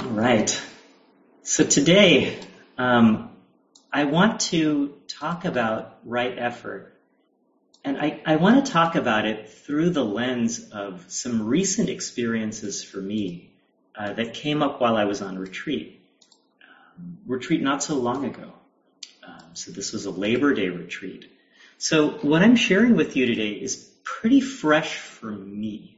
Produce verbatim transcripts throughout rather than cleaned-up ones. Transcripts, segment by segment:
All right. So today, um, I want to talk about right effort. And I, I want to talk about it through the lens of some recent experiences for me uh, that came up while I was on retreat. Um, retreat not so long ago. Um, so this was a Labor Day retreat. So what I'm sharing with you today is pretty fresh for me.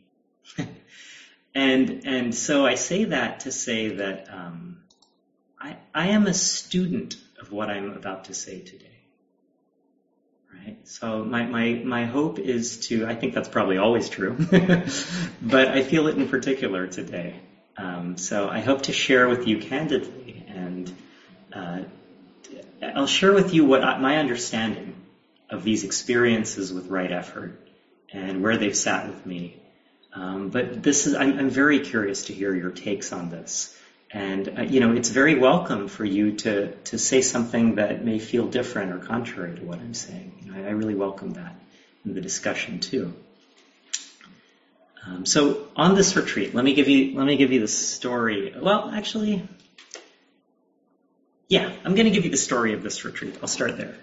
and and so I say that to say that um, I, I am a student of what I'm about to say today. Right? So my, my, my hope is to, I think that's probably always true, but I feel it in particular today. Um, so I hope to share with you candidly, and uh, I'll share with you what I, my understanding of these experiences with right effort and where they've sat with me. Um, but this is, I'm, I'm very curious to hear your takes on this. And, uh, you know, it's very welcome for you to, to say something that may feel different or contrary to what I'm saying. You know, I, I really welcome that in the discussion too. Um, so on this retreat, let me give you, let me give you the story. Well, actually, yeah, I'm going to give you the story of this retreat. I'll start there.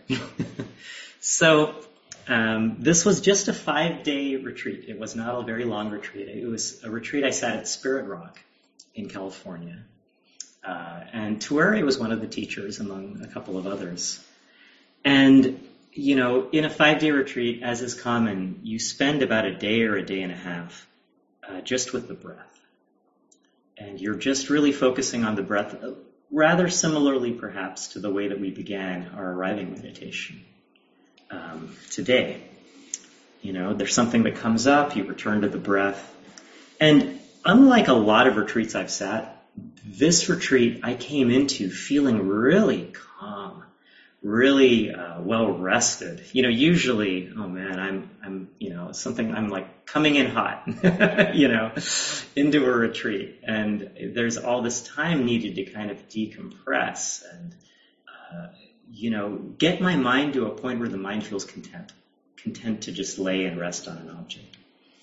So, um, this was just a five-day retreat. It was not a very long retreat. It was a retreat I sat at Spirit Rock in California. Uh, and Tuere was one of the teachers among a couple of others. And, you know, in a five-day retreat, as is common, you spend about a day or a day and a half uh, just with the breath. And you're just really focusing on the breath, rather similarly perhaps to the way that we began our arriving meditation um, today. You know, there's something that comes up, you return to the breath. And unlike a lot of retreats I've sat, this retreat I came into feeling really calm, really uh, well rested. You know, usually, oh man, I'm, I'm, you know, something, I'm like coming in hot, you know, into a retreat. And there's all this time needed to kind of decompress and, uh, you know, get my mind to a point where the mind feels content, content to just lay and rest on an object.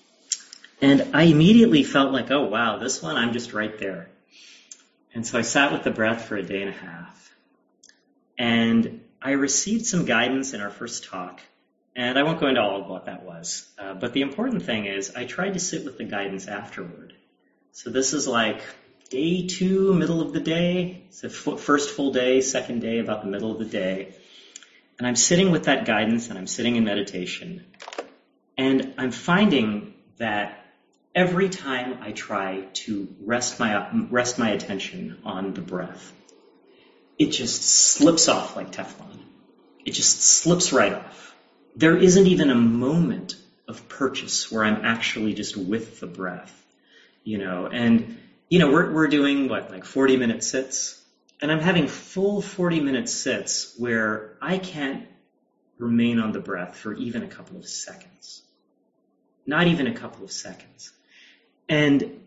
And I immediately felt like, oh wow, this one, I'm just right there. And so I sat with the breath for a day and a half. And I received some guidance in our first talk. And I won't go into all of what that was. Uh, but the important thing is I tried to sit with the guidance afterward. So this is like day two, middle of the day. It's the first full day, second day, about the middle of the day. And I'm sitting with that guidance and I'm sitting in meditation. And I'm finding that every time I try to rest my rest my attention on the breath, it just slips off like Teflon. It just slips right off. There isn't even a moment of purchase where I'm actually just with the breath, you know. And you know, we're we're doing what, like forty minute sits, and I'm having full forty minute sits where I can't remain on the breath for even a couple of seconds. Not even a couple of seconds. And,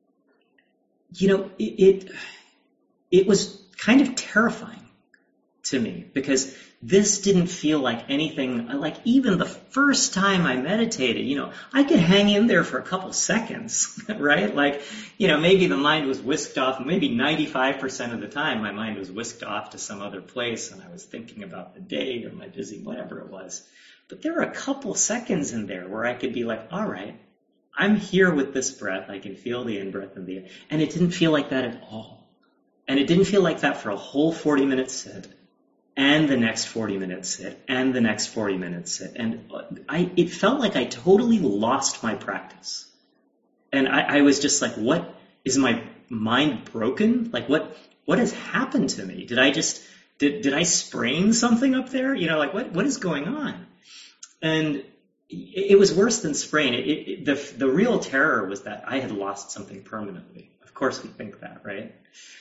you know, it, it, it was kind of terrifying to me because this didn't feel like anything, like even the first time I meditated, you know, I could hang in there for a couple seconds, right? Like, you know, maybe the mind was whisked off, maybe ninety-five percent of the time my mind was whisked off to some other place and I was thinking about the day or my busy, whatever it was. But there were a couple seconds in there where I could be like, all right, I'm here with this breath. I can feel the in-breath and the, and it didn't feel like that at all. And it didn't feel like that for a whole forty minute sit, and the next forty minute sit, and the next forty minute sit. And I, it felt like I totally lost my practice. And I, I was just like, what, is my mind broken? Like what, what has happened to me? Did I just, did, did I sprain something up there? You know, like what, what is going on? And it was worse than sprain. It, it, the, the real terror was that I had lost something permanently. Of course we think that, right?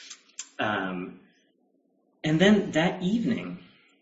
Um, and then that evening,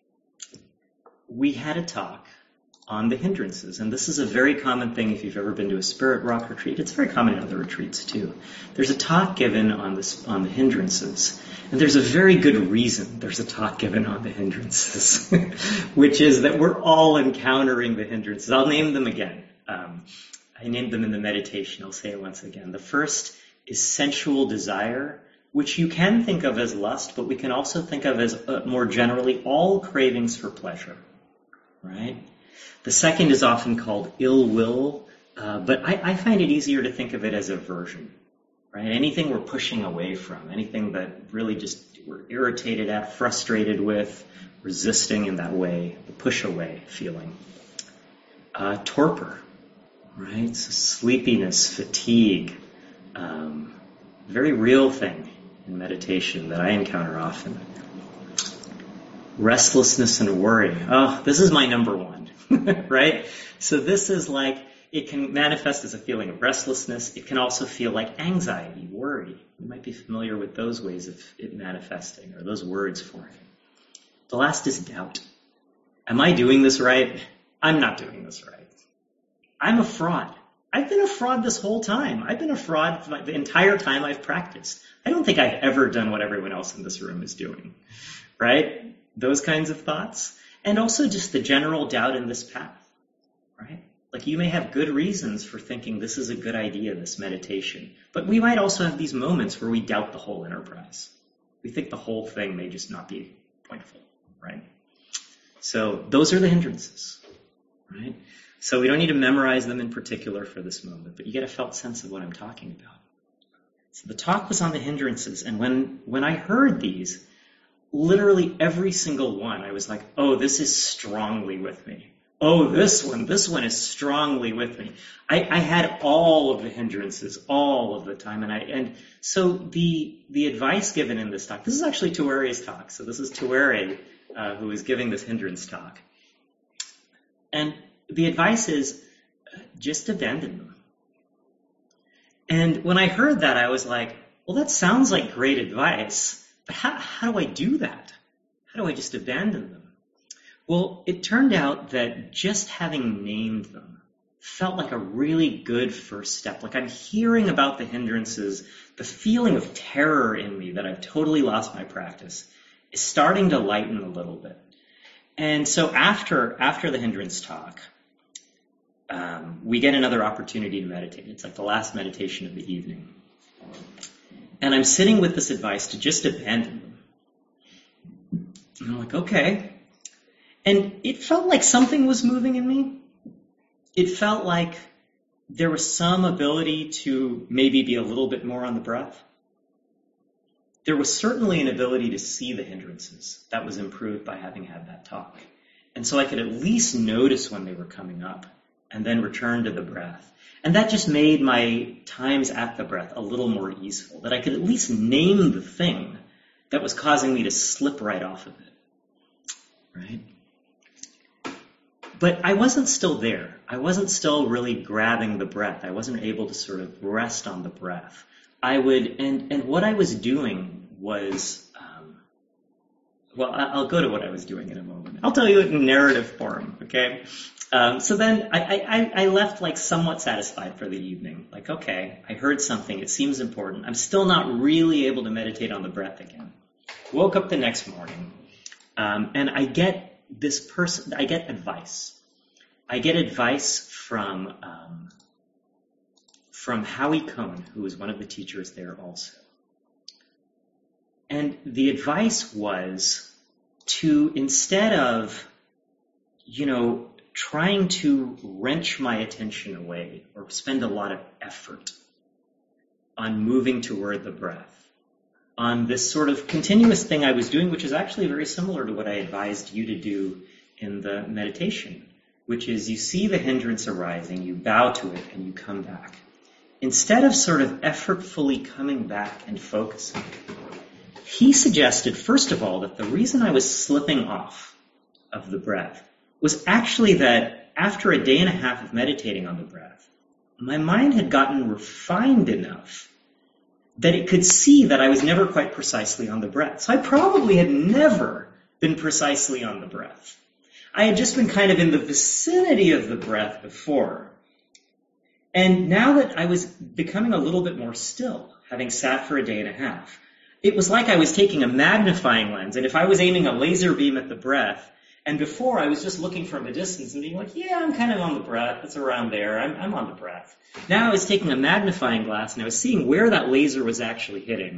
we had a talk on the hindrances. And this is a very common thing if you've ever been to a Spirit Rock retreat. It's very common in other retreats too. There's a talk given on this, on the hindrances. And there's a very good reason there's a talk given on the hindrances, which is that we're all encountering the hindrances. I'll name them again. Um, I named them in the meditation. I'll say it once again. The first is sensual desire. which you can think of as lust, but we can also think of as uh, more generally all cravings for pleasure, right? The second is often called ill will, uh, but I, I find it easier to think of it as aversion, right? Anything we're pushing away from, anything that really just we're irritated at, frustrated with, resisting in that way, the push away feeling. Uh, torpor, right? So sleepiness, fatigue, um, very real thing in meditation that I encounter often. Restlessness and worry. Oh, this is my number one, right? So this is like, it can manifest as a feeling of restlessness. It can also feel like anxiety, worry. You might be familiar with those ways of it manifesting, or those words for it. The last is doubt. Am I doing this right? I'm not doing this right. I'm a fraud. I've been a fraud this whole time. I've been a fraud the entire time I've practiced. I don't think I've ever done what everyone else in this room is doing, right? Those kinds of thoughts. And also just the general doubt in this path, right? Like you may have good reasons for thinking this is a good idea, this meditation, but we might also have these moments where we doubt the whole enterprise. We think the whole thing may just not be pointful, right? So those are the hindrances, right? So we don't need to memorize them in particular for this moment, but you get a felt sense of what I'm talking about. So the talk was on the hindrances, and when, when I heard these, literally every single one, I was like, oh, this is strongly with me. Oh, this one, this one is strongly with me. I, I had all of the hindrances all of the time, and I and so the the advice given in this talk, this is actually Tuwere's talk, so this is Tuwere uh, who is giving this hindrance talk. And the advice is just abandon them. And when I heard that, I was like, well, that sounds like great advice, but how, how do I do that? How do I just abandon them? Well, it turned out that just having named them felt like a really good first step. Like I'm hearing about the hindrances, the feeling of terror in me that I've totally lost my practice is starting to lighten a little bit. And so after, after the hindrance talk, um, we get another opportunity to meditate. It's like the last meditation of the evening. And I'm sitting with this advice to just abandon them. And I'm like, okay. And it felt like something was moving in me. It felt like there was some ability to maybe be a little bit more on the breath. There was certainly an ability to see the hindrances. That was improved by having had that talk. And so I could at least notice when they were coming up and then return to the breath. And that just made my times at the breath a little more easeful, that I could at least name the thing that was causing me to slip right off of it, right? But I wasn't still there. I wasn't still really grabbing the breath. I wasn't able to sort of rest on the breath. I would, and, and what I was doing was, um, well, I'll go to what I was doing in a moment. I'll tell you it in narrative form, okay? Um, so then I, I, I left like somewhat satisfied for the evening. Like, okay, I heard something. It seems important. I'm still not really able to meditate on the breath again. Woke up the next morning, um, and I get this person, I get advice. I get advice from um, from Howie Cohn, who was one of the teachers there also. And the advice was to, instead of, you know, trying to wrench my attention away or spend a lot of effort on moving toward the breath, on this sort of continuous thing I was doing, which is actually very similar to what I advised you to do in the meditation, which is you see the hindrance arising, you bow to it, and you come back. Instead of sort of effortfully coming back and focusing, he suggested, first of all, that the reason I was slipping off of the breath was actually that after a day and a half of meditating on the breath, my mind had gotten refined enough that it could see that I was never quite precisely on the breath. So I probably had never been precisely on the breath. I had just been kind of in the vicinity of the breath before. And now that I was becoming a little bit more still, having sat for a day and a half, it was like I was taking a magnifying lens, and if I was aiming a laser beam at the breath, and before I was just looking from a distance and being like, yeah, I'm kind of on the breath, it's around there, I'm, I'm on the breath. Now I was taking a magnifying glass and I was seeing where that laser was actually hitting.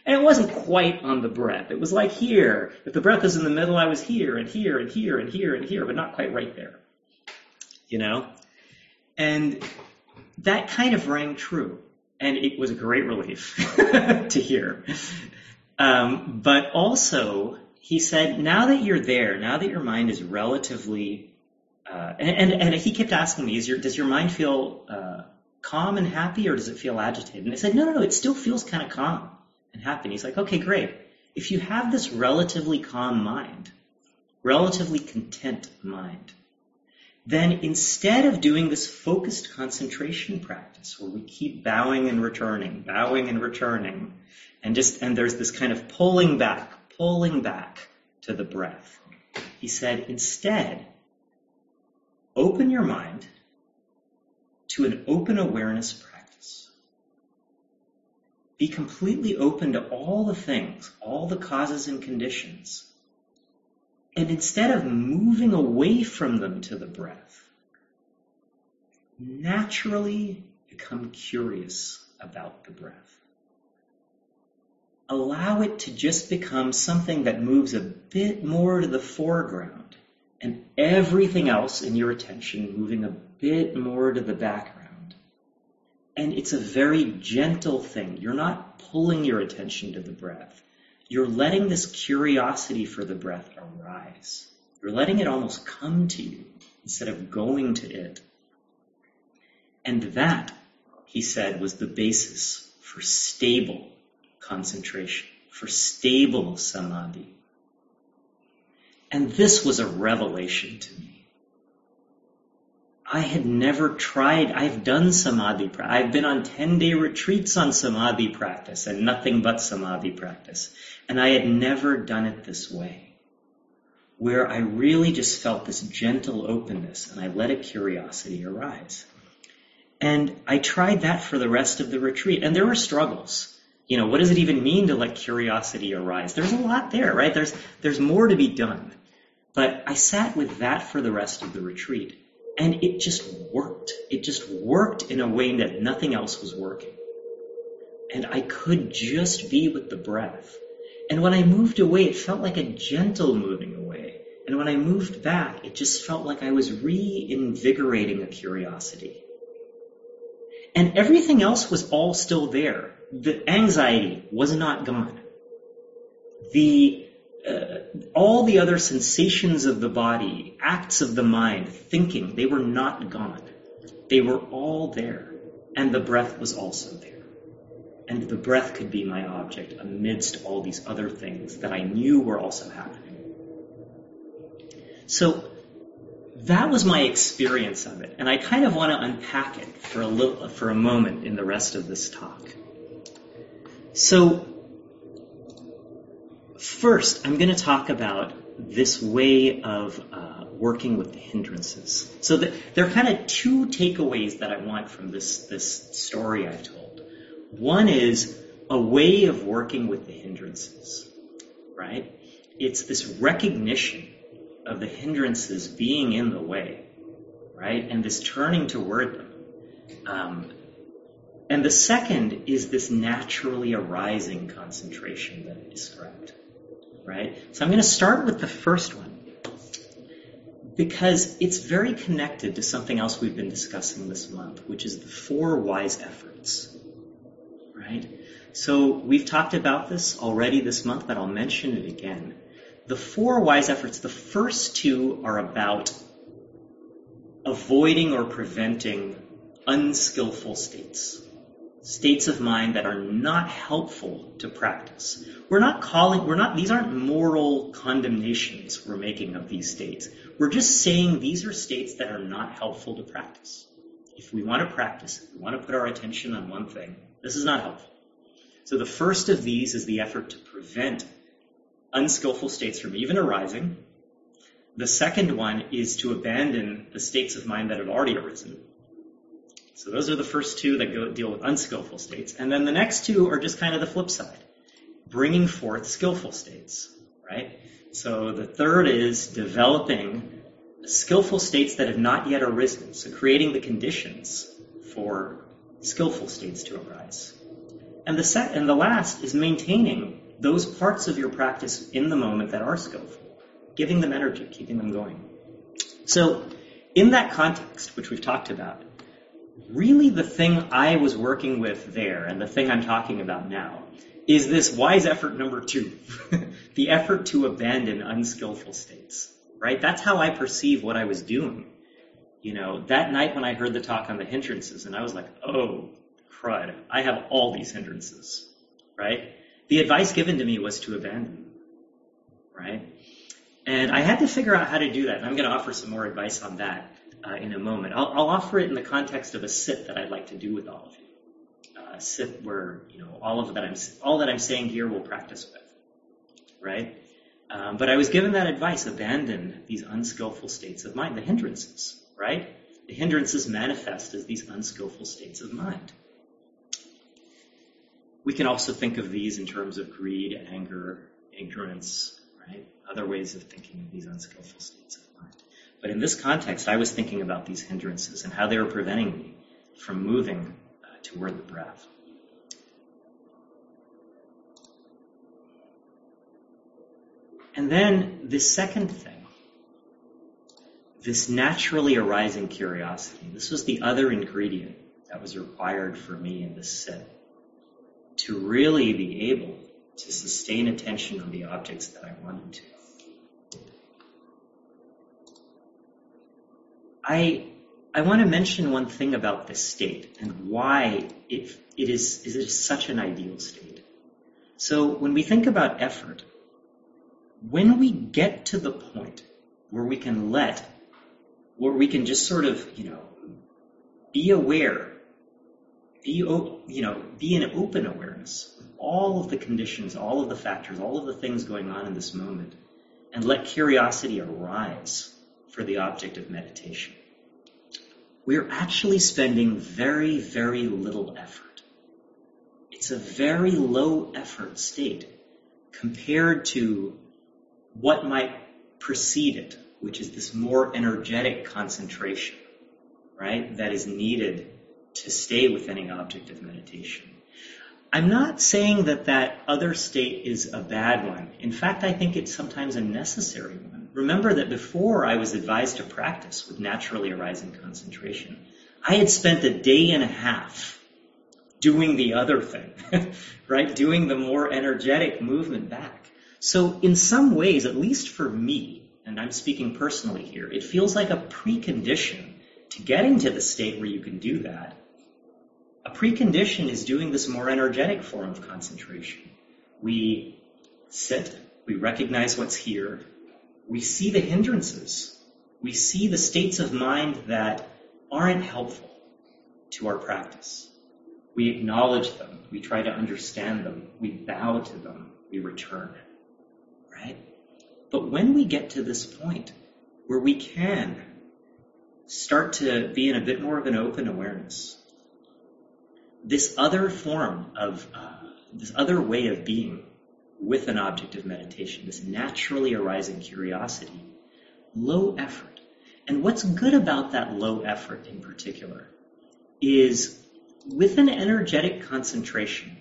And it wasn't quite on the breath. It was like here. If the breath was in the middle, I was here and here and here and here and here, but not quite right there. You know? And that kind of rang true. And it was a great relief to hear. Um, but also, he said, now that you're there, now that your mind is relatively... Uh, and, and, and he kept asking me, is your, does your mind feel uh, calm and happy, or does it feel agitated? And I said, no, no, no, it still feels kind of calm and happy. And he's like, okay, great. If you have this relatively calm mind, relatively content mind, then instead of doing this focused concentration practice where we keep bowing and returning, bowing and returning, and just and there's this kind of pulling back, pulling back to the breath, he said, instead, open your mind to an open awareness practice. Be completely open to all the things, all the causes and conditions. And instead of moving away from them to the breath, naturally become curious about the breath. Allow it to just become something that moves a bit more to the foreground, and everything else in your attention moving a bit more to the background. And it's a very gentle thing. You're not pulling your attention to the breath. You're letting this curiosity for the breath arise. You're letting it almost come to you instead of going to it. And that, he said, was the basis for stable concentration, for stable samadhi. And this was a revelation to me. I had never tried, I've done samadhi practice. I've been on ten-day retreats on samadhi practice and nothing but samadhi practice. And I had never done it this way, where I really just felt this gentle openness and I let a curiosity arise. And I tried that for the rest of the retreat. And there were struggles. You know, what does it even mean to let curiosity arise? There's a lot there, right? There's, there's more to be done. But I sat with that for the rest of the retreat, and it just worked. It just worked in a way that nothing else was working. And I could just be with the breath. And when I moved away, it felt like a gentle moving away. And when I moved back, it just felt like I was reinvigorating a curiosity. And everything else was all still there. The anxiety was not gone. The Uh, all the other sensations of the body, acts of the mind, thinking, they were not gone. They were all there. And the breath was also there. And the breath could be my object amidst all these other things that I knew were also happening. So that was my experience of it. And I kind of want to unpack it for a little, for a moment in the rest of this talk. So, first, I'm going to talk about this way of uh, working with the hindrances. So the, there are kind of two takeaways that I want from this, this story I've told. One is a way of working with the hindrances, right? It's this recognition of the hindrances being in the way, right? And this turning toward them. Um, and the second is this naturally arising concentration that I described. Right? So I'm going to start with the first one because it's very connected to something else we've been discussing this month, which is the four wise efforts. Right? So we've talked about this already this month, but I'll mention it again. The four wise efforts, the first two are about avoiding or preventing unskillful states. States of mind that are not helpful to practice. We're not calling, we're not, these aren't moral condemnations we're making of these states. We're just saying these are states that are not helpful to practice. If we want to practice, if we want to put our attention on one thing, this is not helpful. So the first of these is the effort to prevent unskillful states from even arising. The second one is to abandon the states of mind that have already arisen. So those are the first two that go deal with unskillful states. And then the next two are just kind of the flip side, bringing forth skillful states, right? So the third is developing skillful states that have not yet arisen. So creating the conditions for skillful states to arise. And the sec- and the last is maintaining those parts of your practice in the moment that are skillful, giving them energy, keeping them going. So in that context, which we've talked about, really the thing I was working with there and the thing I'm talking about now is this wise effort number two, the effort to abandon unskillful states, right? That's how I perceive what I was doing. You know, that night when I heard the talk on the hindrances, and I was like, oh, crud, I have all these hindrances, right? The advice given to me was to abandon them, right? And I had to figure out how to do that, and I'm going to offer some more advice on that uh, in a moment. I'll, I'll offer it in the context of a sit that I'd like to do with all of you. A sit where, you know, all of that I'm all that I'm saying here we'll practice with, right? Um, but I was given that advice: abandon these unskillful states of mind, the hindrances, right? The hindrances manifest as these unskillful states of mind. We can also think of these in terms of greed, anger, ignorance, right? Other ways of thinking of these unskillful states of mind. But in this context, I was thinking about these hindrances and how they were preventing me from moving toward the breath. And then this second thing, this naturally arising curiosity, this was the other ingredient that was required for me in this sit to really be able to sustain attention on the objects that I wanted to. I I want to mention one thing about this state and why it, it, is, it is such an ideal state. So when we think about effort, when we get to the point where we can let, where we can just sort of, you know, be aware, be, you know, be in open awareness of all of the conditions, all of the factors, all of the things going on in this moment, and let curiosity arise for the object of meditation, we're actually spending very, very little effort. It's a very low effort state compared to what might precede it, which is this more energetic concentration, right, that is needed to stay with any object of meditation. I'm not saying that that other state is a bad one. In fact, I think it's sometimes a necessary one. Remember that before I was advised to practice with naturally arising concentration, I had spent a day and a half doing the other thing, right? Doing the more energetic movement back. So in some ways, at least for me, and I'm speaking personally here, it feels like a precondition to getting to the state where you can do that. A precondition is doing this more energetic form of concentration. We sit, we recognize what's here, we see the hindrances, we see the states of mind that aren't helpful to our practice. We acknowledge them, we try to understand them, we bow to them, we return, right? But when we get to this point where we can start to be in a bit more of an open awareness, this other form of, uh, this other way of being with an object of meditation, this naturally arising curiosity, low effort. And what's good about that low effort in particular is with an energetic concentration,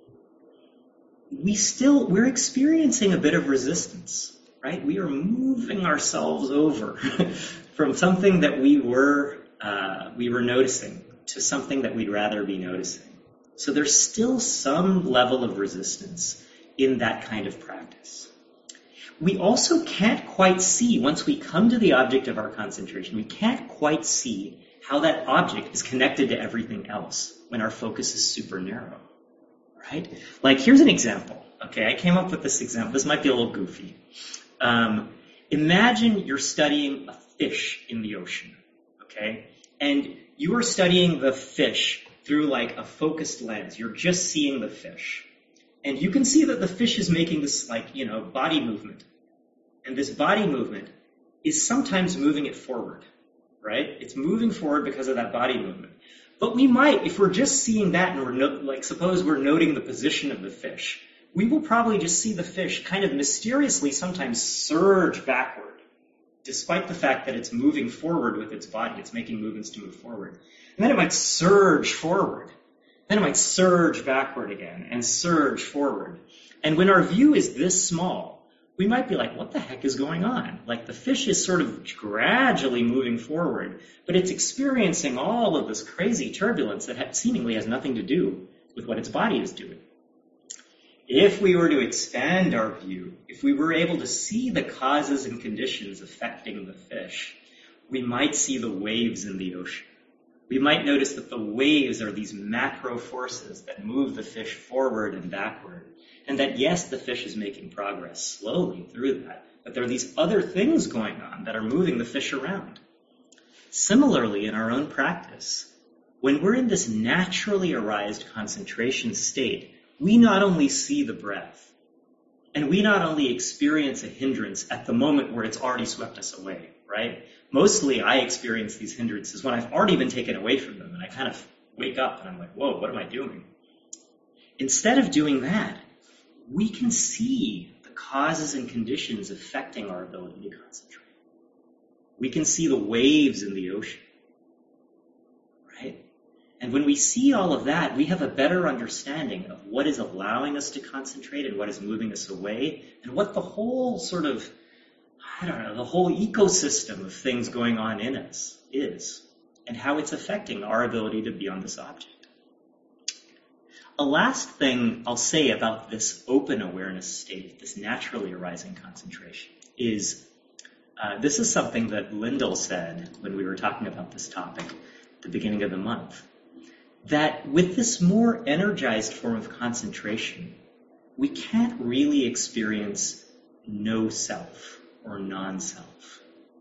we still, we're experiencing a bit of resistance, right? We are moving ourselves over from something that we were, uh, we were noticing to something that we'd rather be noticing. So there's still some level of resistance in that kind of practice. We also can't quite see, once we come to the object of our concentration, we can't quite see how that object is connected to everything else when our focus is super narrow, right? Like, here's an example, okay? I came up with this example. This might be a little goofy. Um, imagine you're studying a fish in the ocean, okay? And you are studying the fish through like a focused lens. You're just seeing the fish. And you can see that the fish is making this like, you know, body movement. And this body movement is sometimes moving it forward, right? It's moving forward because of that body movement. But we might, if we're just seeing that and we're no, like, suppose we're noting the position of the fish, we will probably just see the fish kind of mysteriously sometimes surge backward, despite the fact that it's moving forward with its body. It's making movements to move forward. And then it might surge forward. Then it might surge backward again and surge forward. And when our view is this small, we might be like, what the heck is going on? Like the fish is sort of gradually moving forward, but it's experiencing all of this crazy turbulence that seemingly has nothing to do with what its body is doing. If we were to expand our view, if we were able to see the causes and conditions affecting the fish, we might see the waves in the ocean. We might notice that the waves are these macro forces that move the fish forward and backward. And that, yes, the fish is making progress slowly through that, but there are these other things going on that are moving the fish around. Similarly, in our own practice, when we're in this naturally arised concentration state, we not only see the breath, and we not only experience a hindrance at the moment where it's already swept us away, right? Mostly I experience these hindrances when I've already been taken away from them, and I kind of wake up and I'm like, whoa, what am I doing? Instead of doing that, we can see the causes and conditions affecting our ability to concentrate. We can see the waves in the ocean, right? And when we see all of that, we have a better understanding of what is allowing us to concentrate and what is moving us away, and what the whole sort of, I don't know, the whole ecosystem of things going on in us is, and how it's affecting our ability to be on this object. A last thing I'll say about this open awareness state, this naturally arising concentration, is uh, this is something that Lyndall said when we were talking about this topic at the beginning of the month, that with this more energized form of concentration, we can't really experience no self or non-self.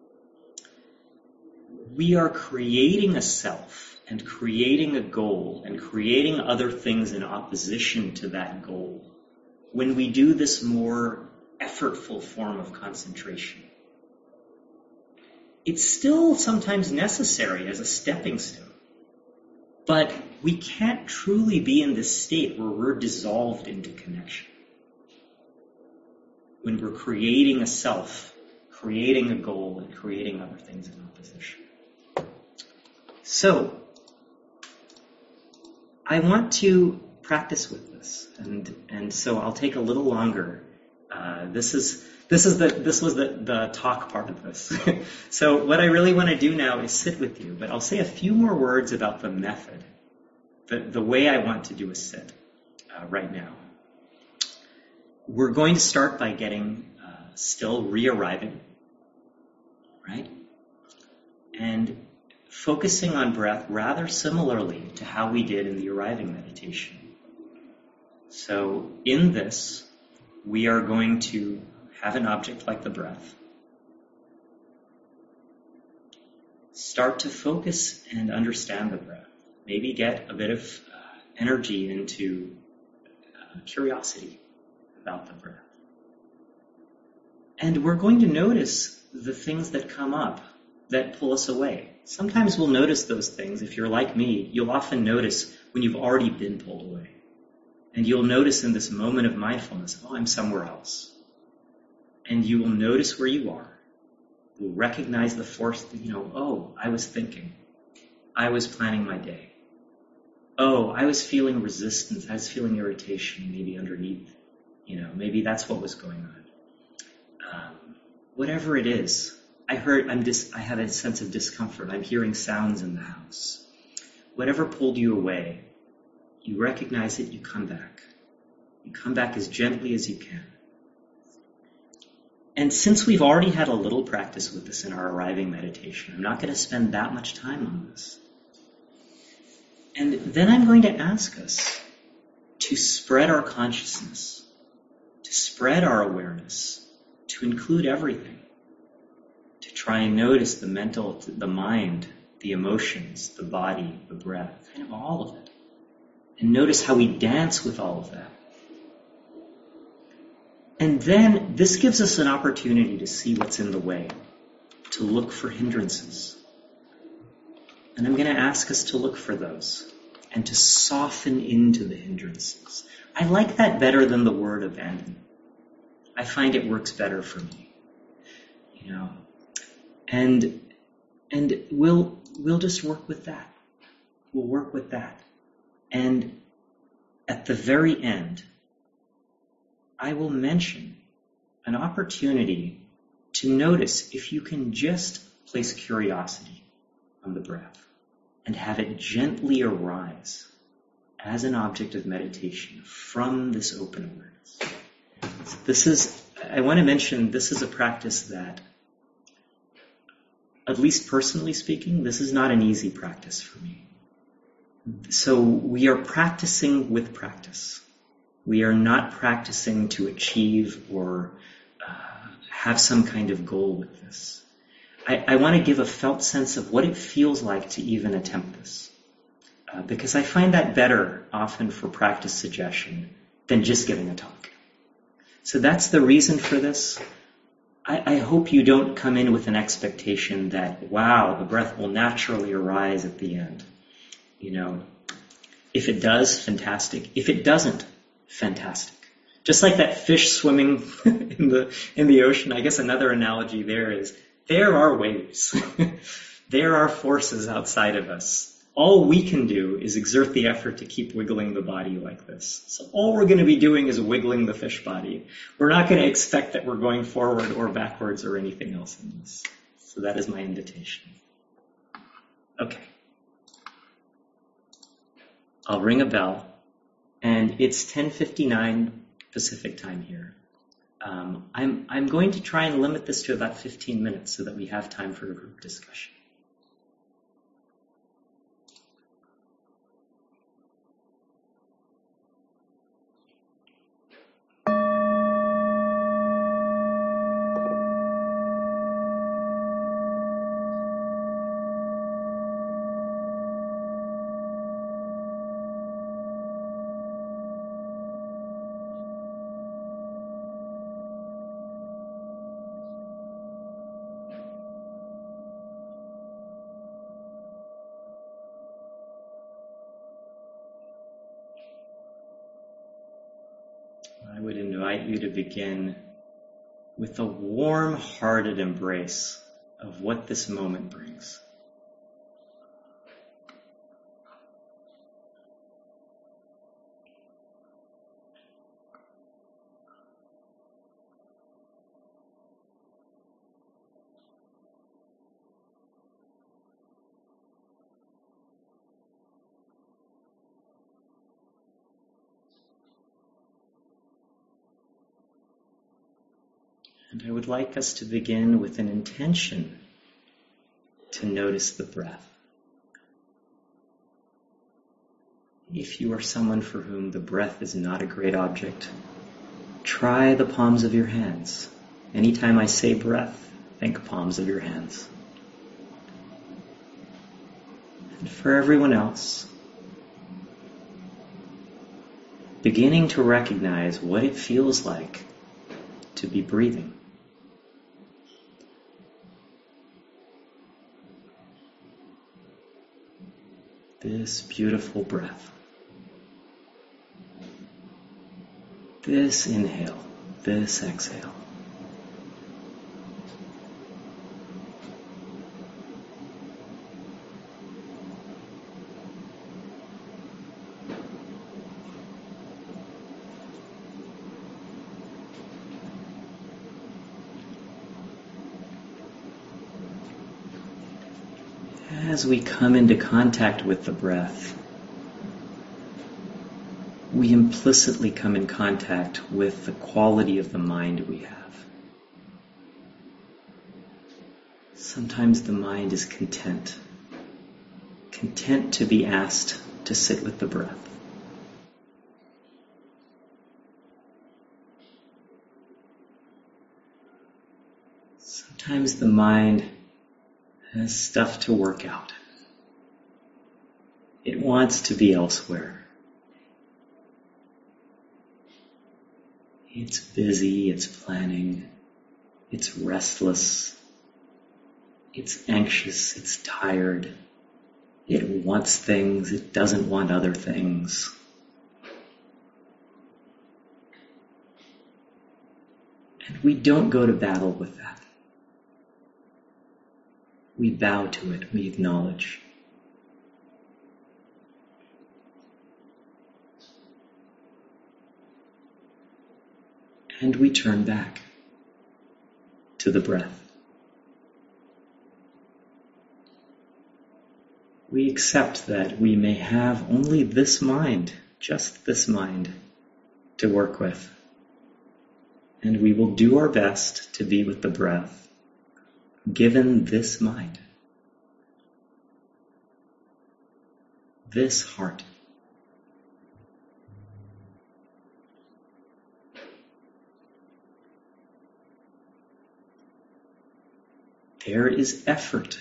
We are creating a self and creating a goal and creating other things in opposition to that goal when we do this more effortful form of concentration. It's still sometimes necessary as a stepping stone, but we can't truly be in this state where we're dissolved into connection. When we're creating a self, creating a goal, and creating other things in opposition. So, I want to practice with this, and and so I'll take a little longer. Uh, this is this is the this was the the talk part of this. So what I really want to do now is sit with you, but I'll say a few more words about the method, the the way I want to do a sit uh, right now. We're going to start by getting uh, still re-arriving, right, and focusing on breath rather similarly to how we did in the arriving meditation. So in this, we are going to have an object like the breath. Start to focus and understand the breath. Maybe get a bit of uh, energy into uh, curiosity about the breath. And we're going to notice the things that come up that pull us away. Sometimes we'll notice those things. If you're like me, you'll often notice when you've already been pulled away. And you'll notice in this moment of mindfulness, oh, I'm somewhere else. And you will notice where you are. You'll recognize the force that, you know, oh, I was thinking. I was planning my day. Oh, I was feeling resistance. I was feeling irritation maybe underneath. You know, maybe that's what was going on. Um, whatever it is. I heard, I'm dis, I have a sense of discomfort. I'm hearing sounds in the house. Whatever pulled you away, you recognize it, you come back. You come back as gently as you can. And since we've already had a little practice with this in our arriving meditation, I'm not going to spend that much time on this. And then I'm going to ask us to spread our consciousness, to spread our awareness, to include everything. To try and notice the mental, the mind, the emotions, the body, the breath, kind of all of it. And notice how we dance with all of that. And then this gives us an opportunity to see what's in the way, to look for hindrances. And I'm going to ask us to look for those and to soften into the hindrances. I like that better than the word abandon. I find it works better for me. You know, and and we'll we'll just work with that. We'll work with that. And at the very end, I will mention an opportunity to notice if you can just place curiosity on the breath and have it gently arise as an object of meditation from this open awareness. So this is, I want to mention, this is a practice that, at least personally speaking, this is not an easy practice for me. So we are practicing with practice. We are not practicing to achieve or uh, have some kind of goal with this. I, I want to give a felt sense of what it feels like to even attempt this. Uh, because I find that better often for practice suggestion than just giving a talk. So that's the reason for this. I, I hope you don't come in with an expectation that, wow, the breath will naturally arise at the end. You know, if it does, fantastic. If it doesn't, fantastic. Just like that fish swimming in the in the ocean, I guess another analogy there is there are waves. There are forces outside of us. All we can do is exert the effort to keep wiggling the body like this. So all we're going to be doing is wiggling the fish body. We're not going to expect that we're going forward or backwards or anything else in this. So that is my invitation. Okay. I'll ring a bell, and it's ten fifty-nine Pacific time here. Um, I'm, I'm going to try and limit this to about fifteen minutes so that we have time for a group discussion. I would invite you to begin with a warm-hearted embrace of what this moment brings. And I would like us to begin with an intention to notice the breath. If you are someone for whom the breath is not a great object, try the palms of your hands. Anytime I say breath, think palms of your hands. And for everyone else, beginning to recognize what it feels like to be breathing. This beautiful breath. This inhale, this exhale. As we come into contact with the breath, we implicitly come in contact with the quality of the mind we have. Sometimes the mind is content, content to be asked to sit with the breath. Sometimes the mind has stuff to work out. It wants to be elsewhere. It's busy, it's planning, it's restless, it's anxious, it's tired. It wants things, it doesn't want other things. And we don't go to battle with that. We bow to it, we acknowledge. And we turn back to the breath. We accept that we may have only this mind, just this mind, to work with. And we will do our best to be with the breath, given this mind, this heart. There is effort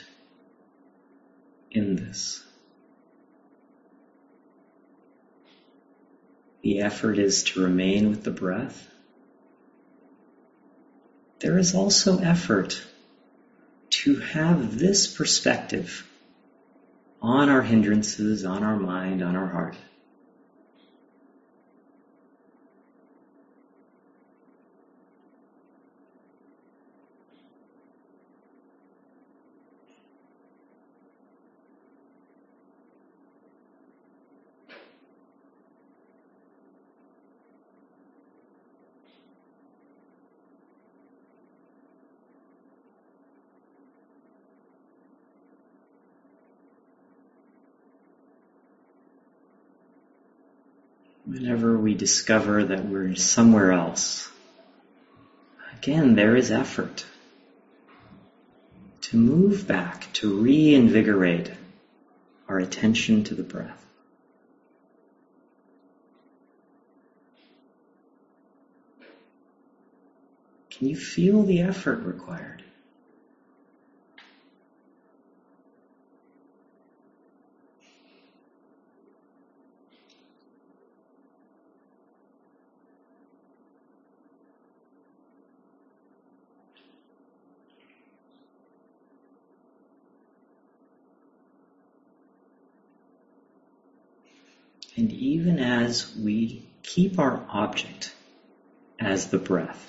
in this. The effort is to remain with the breath. There is also effort to have this perspective on our hindrances, on our mind, on our heart. Whenever we discover that we're somewhere else, again, there is effort to move back, to reinvigorate our attention to the breath. Can you feel the effort required? And even as we keep our object as the breath,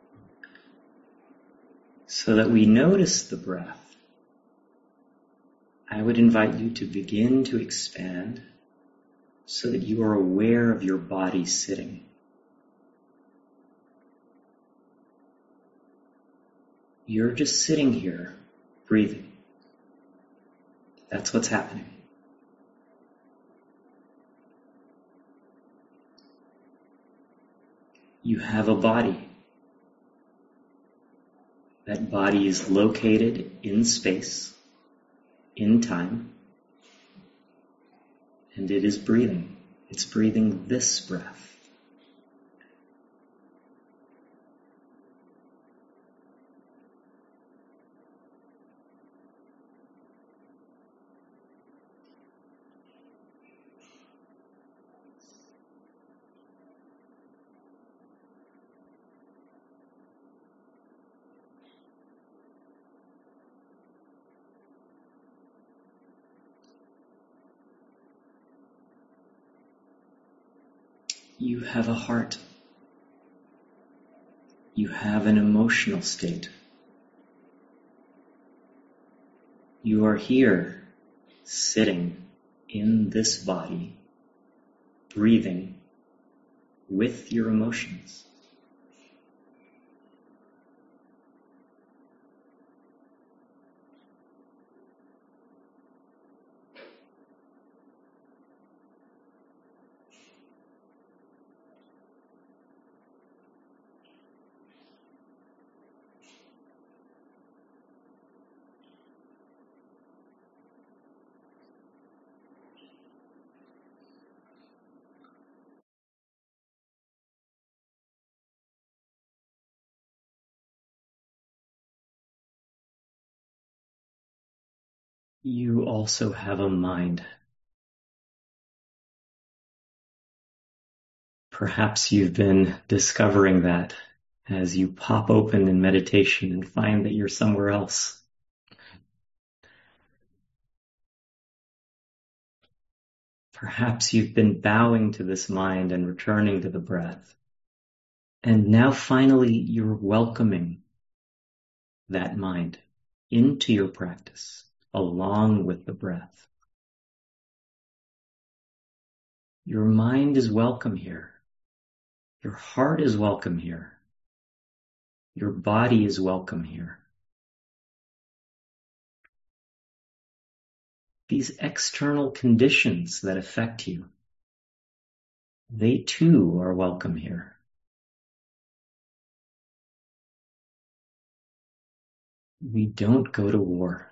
so that we notice the breath, I would invite you to begin to expand so that you are aware of your body sitting. You're just sitting here, breathing. That's what's happening. You have a body. That body is located in space, in time, and it is breathing. It's breathing this breath. You have a heart. You have an emotional state. You are here, sitting in this body, breathing with your emotions. You also have a mind. Perhaps you've been discovering that as you pop open in meditation and find that you're somewhere else. Perhaps you've been bowing to this mind and returning to the breath. And now finally you're welcoming that mind into your practice along with the breath. Your mind is welcome here. Your heart is welcome here. Your body is welcome here. These external conditions that affect you, they too are welcome here. We don't go to war.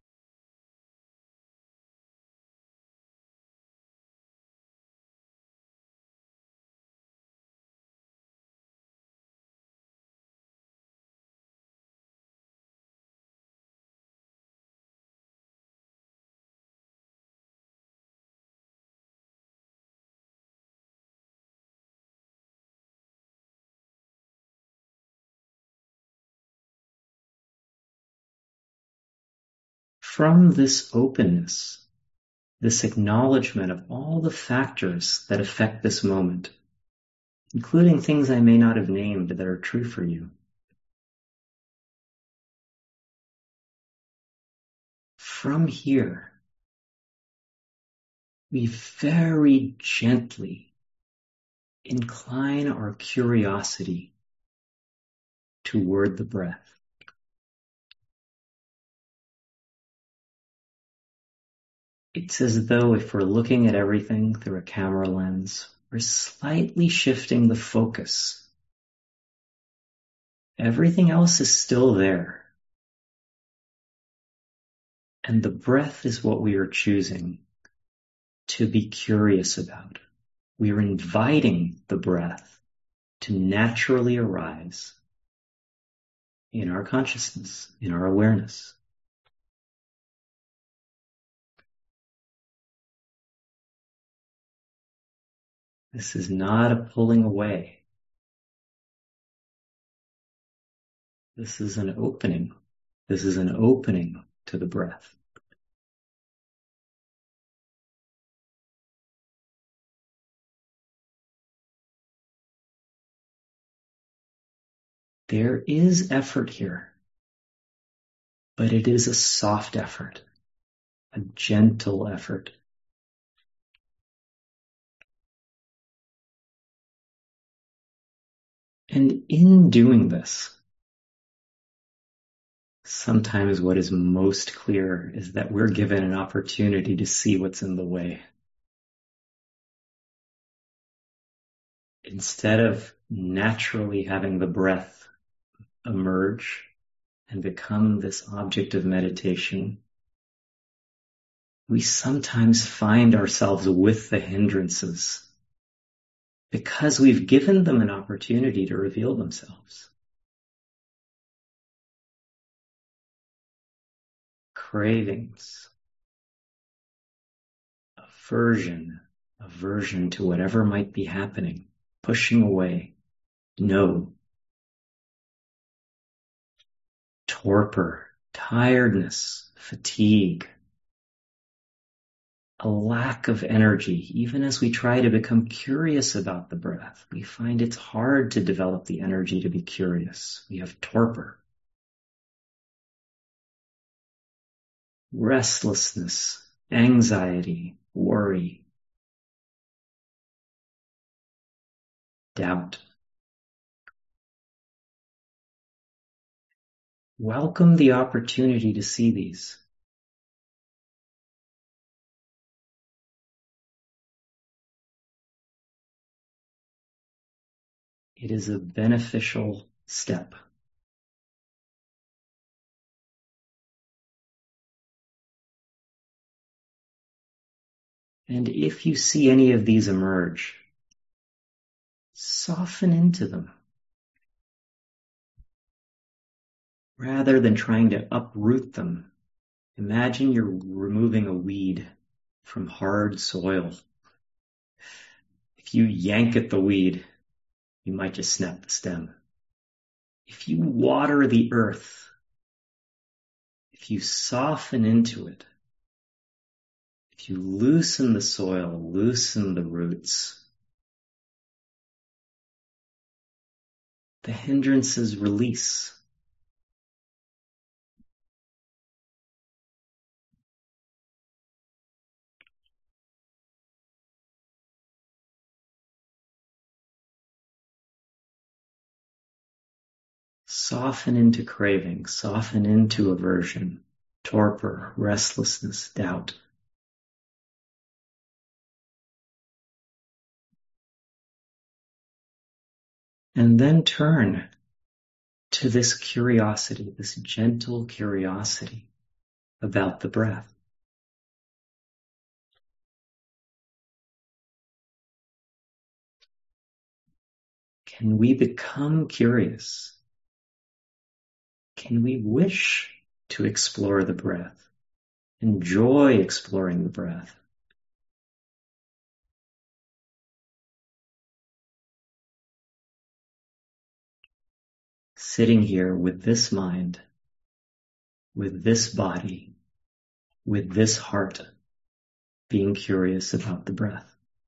From this openness, this acknowledgement of all the factors that affect this moment, including things I may not have named that are true for you, from here, we very gently incline our curiosity toward the breath. It's as though if we're looking at everything through a camera lens, we're slightly shifting the focus. Everything else is still there. And the breath is what we are choosing to be curious about. We are inviting the breath to naturally arise in our consciousness, in our awareness. This is not a pulling away. This is an opening. This is an opening to the breath. There is effort here, but it is a soft effort, a gentle effort. And in doing this, sometimes what is most clear is that we're given an opportunity to see what's in the way. Instead of naturally having the breath emerge and become this object of meditation, we sometimes find ourselves with the hindrances because we've given them an opportunity to reveal themselves. Cravings, aversion, aversion to whatever might be happening, pushing away, no. Torpor, tiredness, fatigue, a lack of energy. Even as we try to become curious about the breath, we find it's hard to develop the energy to be curious. We have torpor. Restlessness, anxiety, worry, doubt. Welcome the opportunity to see these. It is a beneficial step. And if you see any of these emerge, soften into them. Rather than trying to uproot them, imagine you're removing a weed from hard soil. If you yank at the weed, you might just snap the stem. If you water the earth, if you soften into it, if you loosen the soil, loosen the roots, the hindrances release. Soften into craving, soften into aversion, torpor, restlessness, doubt. And then turn to this curiosity, this gentle curiosity about the breath. Can we become curious? Can we wish to explore the breath? Enjoy exploring the breath? Sitting here with this mind, with this body, with this heart, being curious about the breath.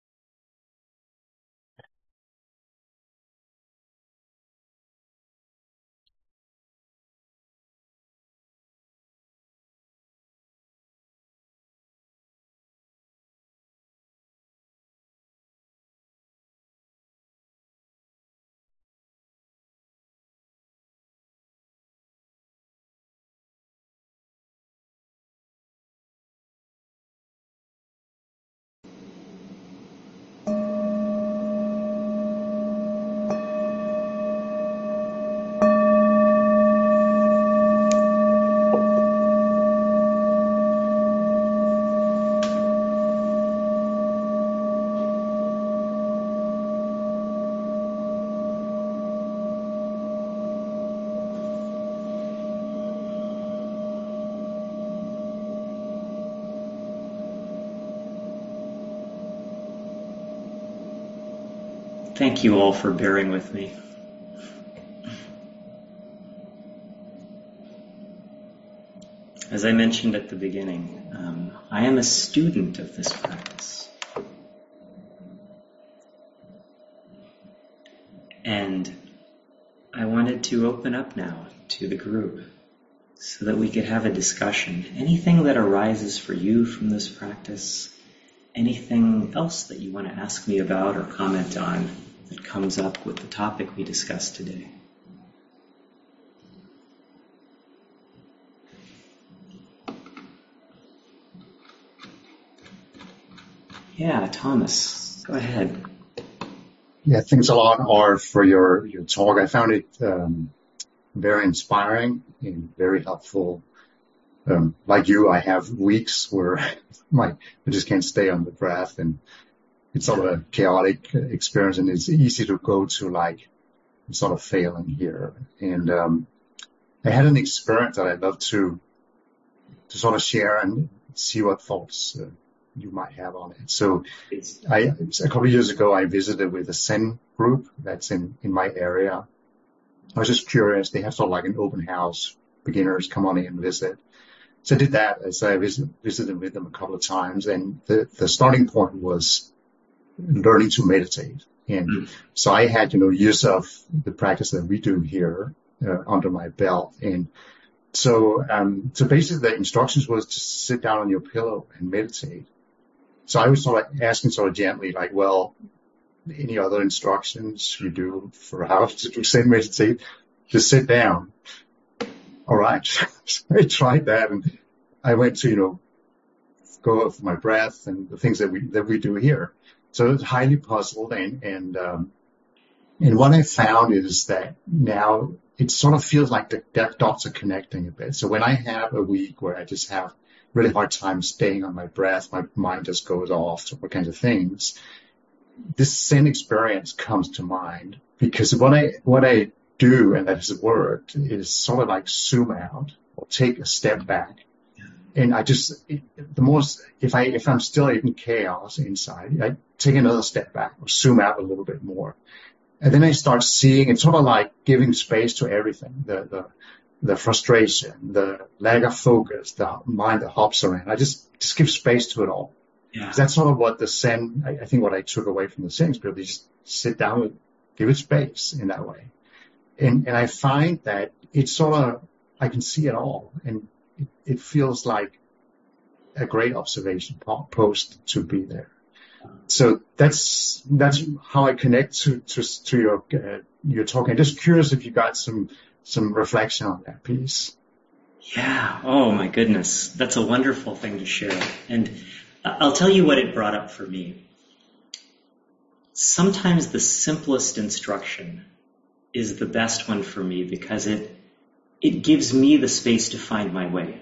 Thank you all for bearing with me. As I mentioned at the beginning, um, I am a student of this practice. And I wanted to open up now to the group so that we could have a discussion. Anything that arises for you from this practice, anything else that you want to ask me about or comment on that comes up with the topic we discussed today. Yeah, Thomas, go ahead. Yeah, thanks a lot, R, for your, your talk. I found it um, very inspiring and very helpful. Um, like you, I have weeks where my, I just can't stay on the breath, and it's sort of a chaotic experience, and it's easy to go to like sort of failing here. And um, I had an experience that I'd love to to sort of share and see what thoughts uh, you might have on it. So I, a couple of years ago, I visited with a Zen group that's in, in my area. I was just curious. They have sort of like an open house, beginners come on in and visit. So I did that as I visit, visited with them a couple of times. And the, the starting point was learning to meditate. And mm. so I had, you know, years of the practice that we do here uh, under my belt. And so, um, so basically the instructions was to sit down on your pillow and meditate. So I was sort of asking sort of gently, like, well, any other instructions you do for how to do Zen meditate? Just sit down. All right. So I tried that, and I went to, you know, go for my breath and the things that we, that we do here. So I was highly puzzled, and, and, um, and what I found is that now it sort of feels like the dots are connecting a bit. So when I have a week where I just have really hard time staying on my breath, my mind just goes off to all kinds of things, this Zen experience comes to mind, because what I, what I do, and that has worked, is sort of like zoom out or take a step back. And I just, it, the most, if I, if I'm still in chaos inside, I take another step back or zoom out a little bit more. And then I start seeing, it's sort of like giving space to everything, the, the, the frustration, the lack of focus, the mind that hops around. I just, just give space to it all. Yeah. That's sort of what the Zen, I, I think what I took away from the Zen experience, is just sit down and give it space in that way. And, and I find that it's sort of, I can see it all, and it, it feels like a great observation post to be there. So that's, that's how I connect to, to, to your, uh, your talk. I'm just curious if you got some, some reflection on that piece. Yeah. Oh my goodness. That's a wonderful thing to share. And I'll tell you what it brought up for me. Sometimes the simplest instruction is the best one for me because it, it gives me the space to find my way.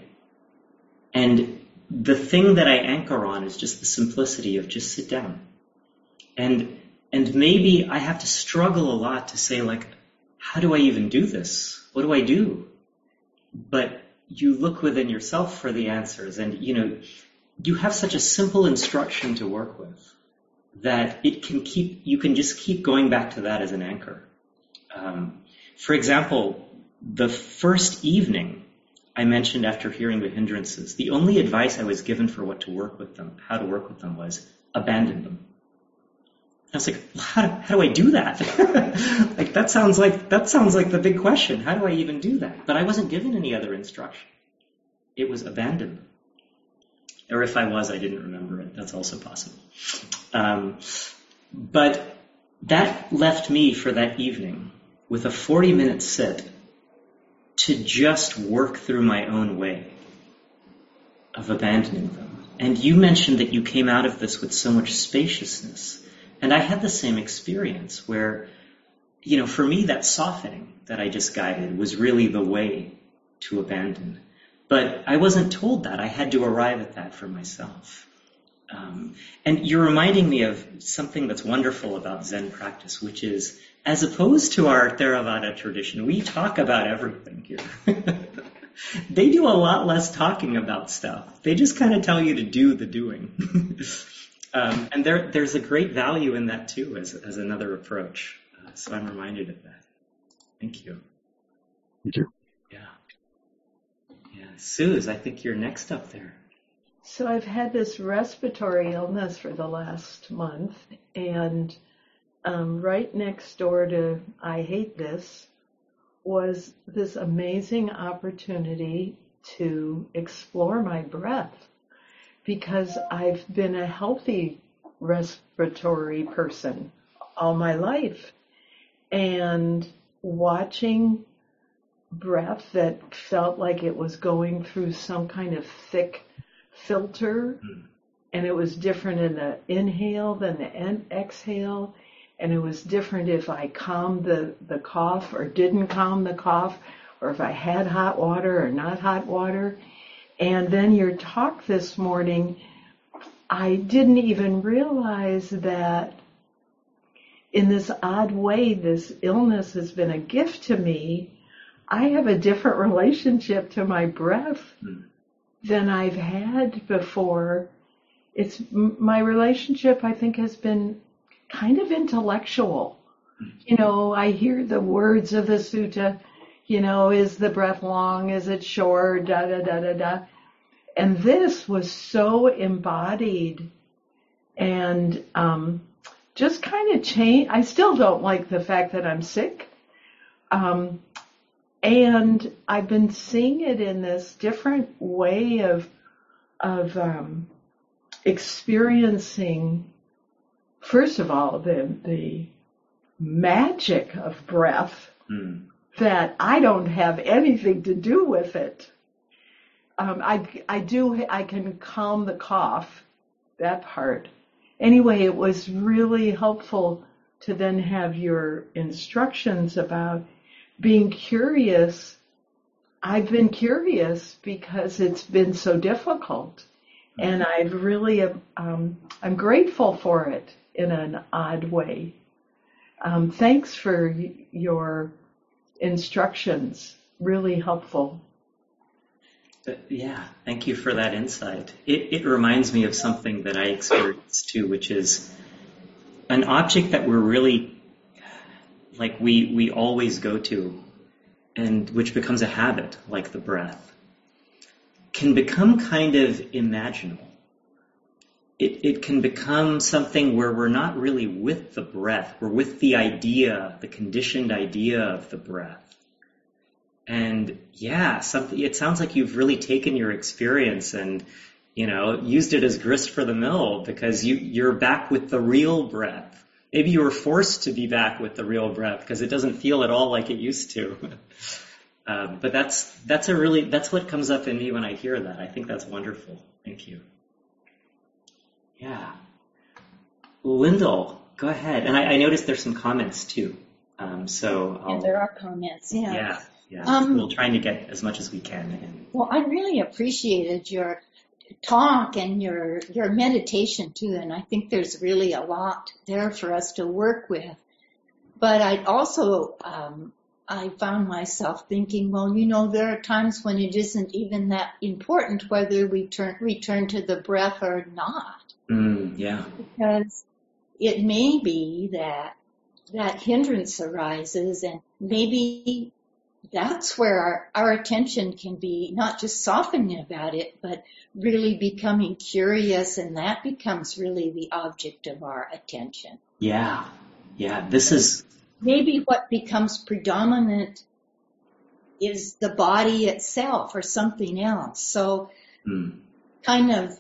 And the thing that I anchor on is just the simplicity of just sit down. And, and maybe I have to struggle a lot to say, like, how do I even do this? What do I do? But you look within yourself for the answers, and, you know, you have such a simple instruction to work with that it can keep, you can just keep going back to that as an anchor. Um, for example, the first evening I mentioned after hearing the hindrances, the only advice I was given for what to work with them, how to work with them, was abandon them. I was like, how do, how do I do that? Like, that sounds like, that sounds like the big question. How do I even do that? But I wasn't given any other instruction. It was abandon them. Or if I was, I didn't remember it. That's also possible. Um, but that left me for that evening with a forty minute sit to just work through my own way of abandoning them. And you mentioned that you came out of this with so much spaciousness. And I had the same experience where, you know, for me, that softening that I just guided was really the way to abandon. But I wasn't told that. I had to arrive at that for myself. Um, and you're reminding me of something that's wonderful about Zen practice, which is, as opposed to our Theravada tradition, we talk about everything here. They do a lot less talking about stuff. They just kind of tell you to do the doing. Um, and there, there's a great value in that too, as, as another approach. Uh, so I'm reminded of that. Thank you. Thank you. Yeah. Yeah. Suze, I think you're next up there. So I've had this respiratory illness for the last month, and um, right next door to I Hate This was this amazing opportunity to explore my breath. Because I've been a healthy respiratory person all my life. And watching breath that felt like it was going through some kind of thick filter, and it was different in the inhale than the exhale, and it was different if I calmed the, the cough or didn't calm the cough, or if I had hot water or not hot water. And then your talk this morning, I didn't even realize that in this odd way, this illness has been a gift to me. I have a different relationship to my breath than I've had before. It's my relationship, I think, has been kind of intellectual. You know, I hear the words of the sutta, you know, is the breath long? Is it short? Da, da, da, da, da. And this was so embodied and um, just kind of changed. I still don't like the fact that I'm sick. Um, and I've been seeing it in this different way of, of um, experiencing, first of all, the, the magic of breath, mm. that I don't have anything to do with it. Um, I, I do, I can calm the cough, that part. Anyway, it was really helpful to then have your instructions about being curious. I've been curious because it's been so difficult, and I've really, um, I'm grateful for it in an odd way. Um, thanks for y- your instructions, really helpful. Uh, yeah, thank you for that insight. It, it reminds me of something that I experienced too, which is an object that we're really, like we, we always go to, and which becomes a habit, like the breath, can become kind of imaginable. It, it can become something where we're not really with the breath, we're with the idea, the conditioned idea of the breath. And yeah, something, it sounds like you've really taken your experience and, you know, used it as grist for the mill, because you, you're back with the real breath. Maybe you were forced to be back with the real breath because it doesn't feel at all like it used to. Um, but that's that's a really that's what comes up in me when I hear that. I think that's wonderful. Thank you. Yeah, Lyndall, go ahead. And I, I noticed there's some comments too. Um, so I'll, yeah, there are comments. Yeah. Yeah, yeah. Um, we'll try to get as much as we can in. Well, I really appreciated your talk and your your meditation too, and I think there's really a lot there for us to work with. But I also um, I found myself thinking, well, you know, there are times when it isn't even that important whether we turn return to the breath or not, Mm, yeah, because it may be that that hindrance arises, and maybe that's where our, our attention can be not just softening about it, but really becoming curious, and that becomes really the object of our attention. yeah, yeah. This is Maybe what becomes predominant is the body itself or something else. So mm, kind of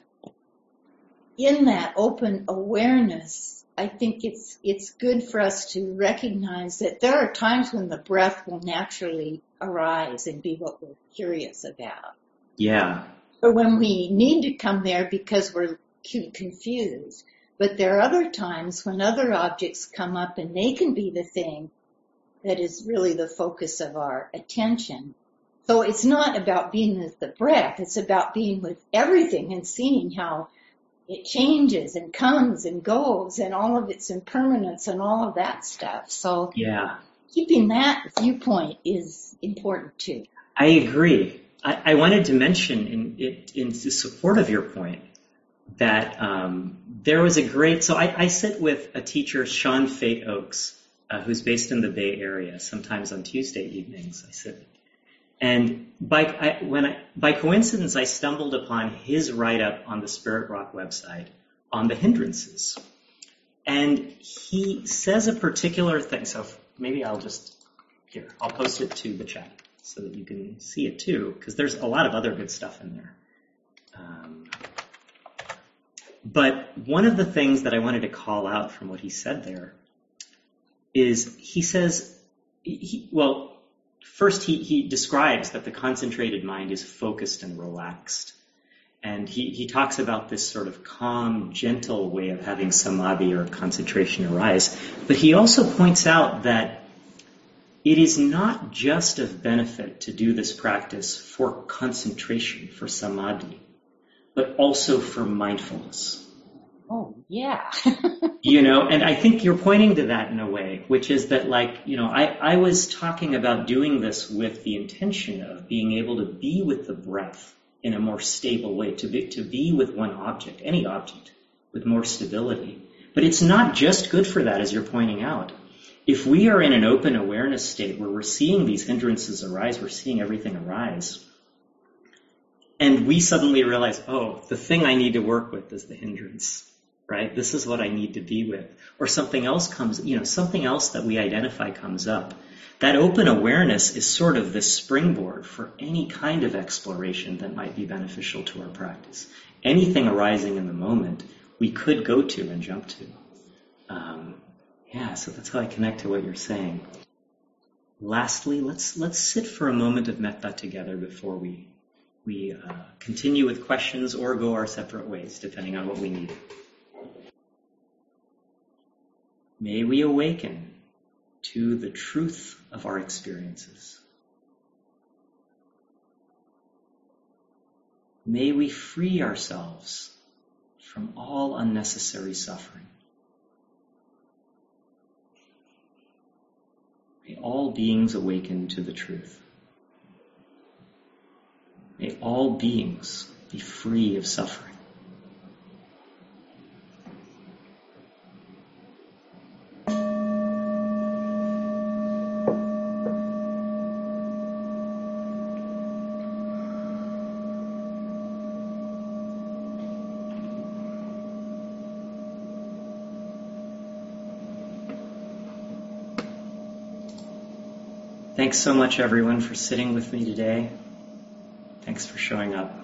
in that open awareness, I think it's it's good for us to recognize that there are times when the breath will naturally arise and be what we're curious about. yeah, Or when we need to come there because we're cu- confused. But there are other times when other objects come up and they can be the thing that is really the focus of our attention. So it's not about being with the breath, it's about being with everything and seeing how it changes and comes and goes and all of its impermanence and all of that stuff. So yeah. keeping that viewpoint is important too. I agree. I, I wanted to mention in, in, in support of your point that um, there was a great, so I, I sit with a teacher, Sean Fate Oaks, uh, who's based in the Bay Area. Sometimes on Tuesday evenings I sit. And by, I, when I, by coincidence, I stumbled upon his write-up on the Spirit Rock website on the hindrances. And he says a particular thing, so maybe I'll just, here, I'll post it to the chat so that you can see it too, because there's a lot of other good stuff in there. Um, But one of the things that I wanted to call out from what he said there is he says, he, well, first he, he describes that the concentrated mind is focused and relaxed. And he, he talks about this sort of calm, gentle way of having samadhi or concentration arise. But he also points out that it is not just of benefit to do this practice for concentration, for samadhi, but also for mindfulness. Oh, yeah. You know, and I think you're pointing to that in a way, which is that, like, you know, I, I was talking about doing this with the intention of being able to be with the breath in a more stable way, to be, to be with one object, any object, with more stability. But it's not just good for that, as you're pointing out. If we are in an open awareness state where we're seeing these hindrances arise, we're seeing everything arise, and we suddenly realize, oh, the thing I need to work with is the hindrance, right? This is what I need to be with. Or something else comes, you know, something else that we identify comes up. That open awareness is sort of the springboard for any kind of exploration that might be beneficial to our practice. Anything arising in the moment, we could go to and jump to. Um, yeah, so that's how I connect to what you're saying. Lastly, let's let's sit for a moment of metta together before we We uh, continue with questions or go our separate ways, depending on what we need. May we awaken to the truth of our experiences. May we free ourselves from all unnecessary suffering. May all beings awaken to the truth. May all beings be free of suffering. Thanks so much, everyone, for sitting with me today. Thanks for showing up.